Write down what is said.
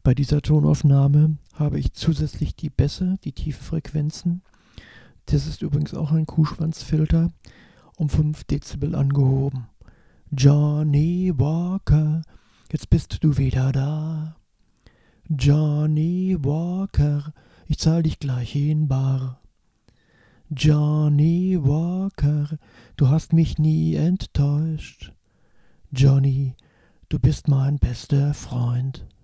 Bei dieser Tonaufnahme habe ich zusätzlich die Bässe, die tiefen Frequenzen. Das ist übrigens auch ein Kuhschwanzfilter, um 5 Dezibel angehoben. Johnny Walker, jetzt bist du wieder da. Johnny Walker, ich zahl dich gleich in bar. Johnny Walker, du hast mich nie enttäuscht. Johnny, du bist mein bester Freund.